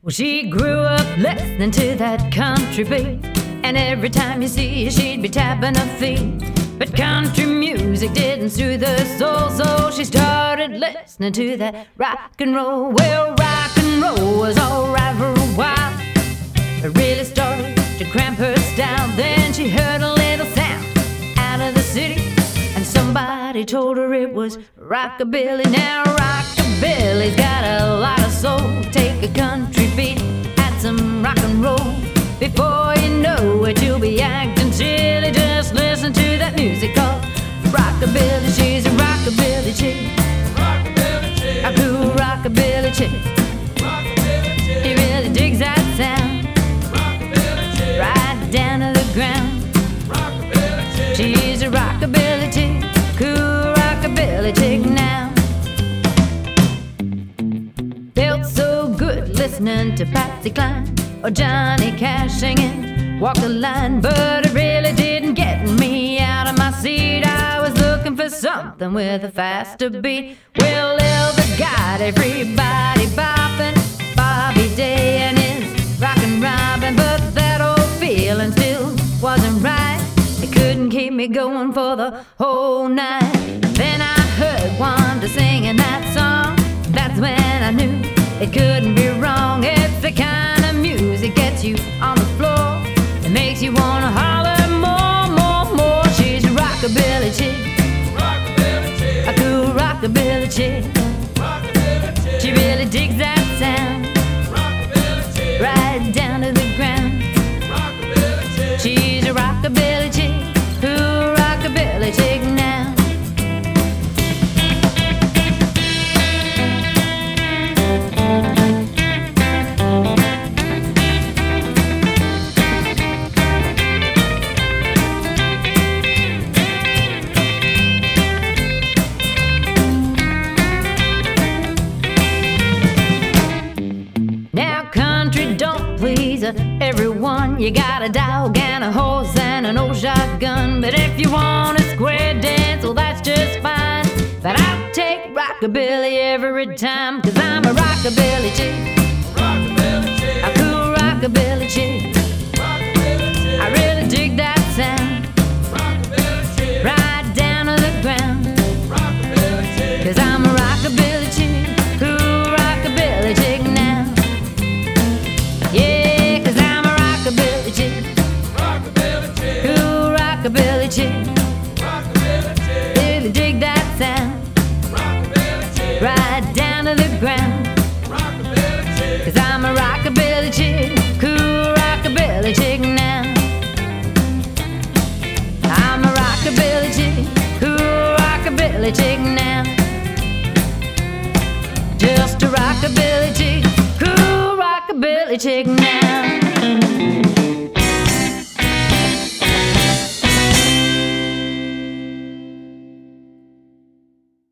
Well, she grew up listening to that country beat, and every time you see her, she'd be tapping her feet. But country music didn't soothe her soul, so she started listening to that rock and roll. Well, rock and roll was alright for a while. It really started to cramp her style. Then she heard a little sound out of the city, and somebody told her it was rockabilly. Now rockabilly's got a lot of soul. Take a country beat, add some rock and roll. Before you know it, you'll be acting silly. Just listen to that music called rockabilly. She's a rockabilly chick, a cool rockabilly chick. She really digs that sound, right down to the ground. She's a rockabilly chick, cool rockabilly chick now. Felt so good listening to Patsy Cline or Johnny Cash singing Walk the Line, but it really didn't get me out of my seat. I was looking for something with a faster beat. Well, Elvis got everybody bopping, Bobby Day and his rockin' Robin, but that old feeling still wasn't right. It couldn't keep me going for the whole night. Then I heard Wanda singing that song. That's when I knew it couldn't be wrong. It's the kind of music gets you on the floor. It makes you wanna holler more, more, more. She's a rockabilly chick, a cool rockabilly chick. She really digs that sound, right down to the ground. She's a rockabilly chick, cool rockabilly chick now. Everyone, you got a dog and a horse and an old shotgun. But if you want a square dance, well, that's just fine. But I'll take rockabilly every time, 'cause I'm a rockabilly chick, a cool rockabilly chick. I really dig that sound, right down to the ground. 'Cause I'm a rockabilly chick, cool rockabilly chick now. Yeah, rockabilly chick, really dig that sound, right down to the ground. 'Cause I'm a rockabilly chick, cool rockabilly chick now. I'm a rockabilly chick, cool rockabilly chick now. Just a rockabilly chick, cool rockabilly chick now.